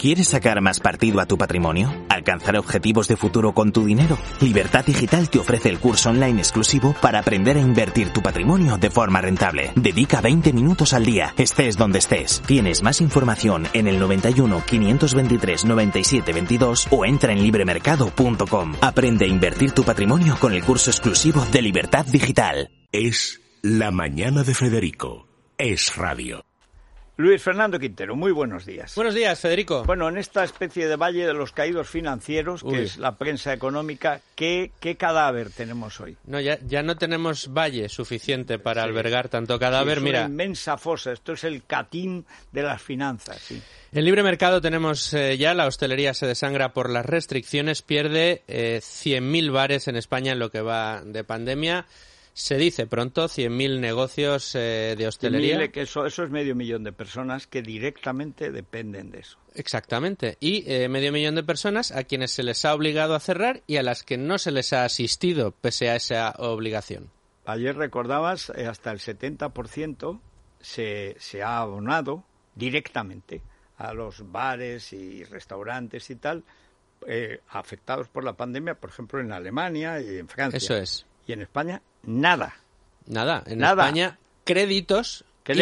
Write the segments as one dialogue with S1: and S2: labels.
S1: ¿Quieres sacar más partido a tu patrimonio? ¿Alcanzar objetivos de futuro con tu dinero? Libertad Digital te ofrece el curso online exclusivo para aprender a invertir tu patrimonio de forma rentable. Dedica 20 minutos al día, estés donde estés. Tienes más información en el 91 523 97 22 o entra en libremercado.com. Aprende a invertir tu patrimonio con el curso exclusivo de Libertad Digital.
S2: Es La Mañana de Federico. Es radio.
S3: Luis Fernando Quintero, muy buenos días.
S4: Buenos días, Federico.
S3: Bueno, en esta especie de valle de los caídos financieros, que es la prensa económica, ¿qué cadáver tenemos hoy?
S4: No, ya no tenemos valle suficiente para albergar tanto cadáver.
S3: Es
S4: Mira,
S3: una inmensa fosa, esto es el Catín de las finanzas. Sí.
S4: En libre mercado tenemos ya, la hostelería se desangra por las restricciones, pierde 100.000 bares en España en lo que va de pandemia. Se dice pronto 100.000 negocios de hostelería.
S3: Que eso es 500.000 de personas que directamente dependen de eso.
S4: Exactamente. Y 500.000 de personas a quienes se les ha obligado a cerrar y a las que no se les ha asistido pese a esa obligación.
S3: Ayer recordabas, hasta el 70% se ha abonado directamente a los bares y restaurantes y tal, afectados por la pandemia, por ejemplo, en Alemania y en Francia.
S4: Eso es.
S3: Y en España, nada.
S4: En España, créditos
S3: que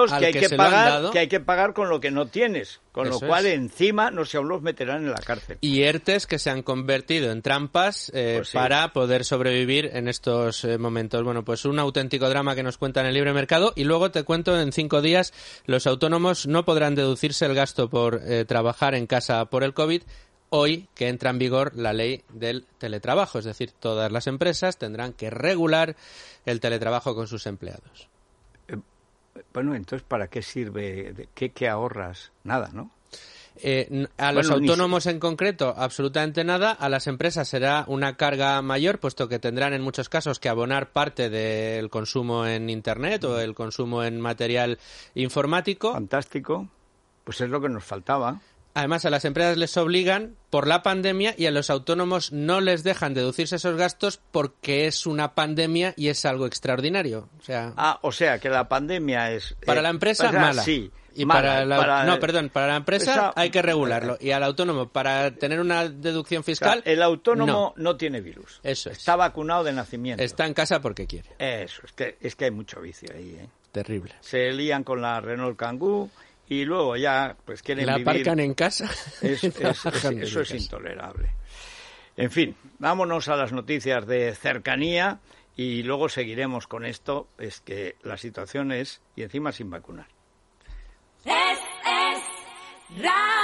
S3: hay que pagar con lo que no tienes, con lo cual encima no sé, aún los meterán en la cárcel.
S4: Y ERTEs que se han convertido en trampas para poder sobrevivir en estos momentos. Bueno, pues un auténtico drama que nos cuenta en el libre mercado. Y luego te cuento, en 5 días los autónomos no podrán deducirse el gasto por trabajar en casa por el COVID, hoy que entra en vigor la ley del teletrabajo. Es decir, todas las empresas tendrán que regular el teletrabajo con sus empleados.
S3: Bueno, entonces, ¿para qué sirve? ¿Qué ahorras? Nada, ¿no?
S4: A los autónomos en concreto, absolutamente nada. A las empresas será una carga mayor, puesto que tendrán en muchos casos que abonar parte del consumo en Internet o el consumo en material informático.
S3: Fantástico. Pues es lo que nos faltaba.
S4: Además, a las empresas les obligan por la pandemia y a los autónomos no les dejan deducirse esos gastos porque es una pandemia y es algo extraordinario.
S3: O sea, que la pandemia es...
S4: Para la empresa, mala. Sí. Y para la empresa hay que regularlo. Y al autónomo, para tener una deducción fiscal...
S3: O sea, el autónomo no tiene virus.
S4: Eso es.
S3: Está vacunado de nacimiento.
S4: Está en casa porque quiere.
S3: Eso, es que hay mucho vicio ahí, ¿eh?
S4: Terrible.
S3: Se lían con la Renault Kangoo... Y luego ya, pues quieren vivir...
S4: ¿La aparcan en casa?
S3: Eso es intolerable. En fin, vámonos a las noticias de cercanía y luego seguiremos con esto. Es que la situación es... Y encima sin vacunar.
S5: Es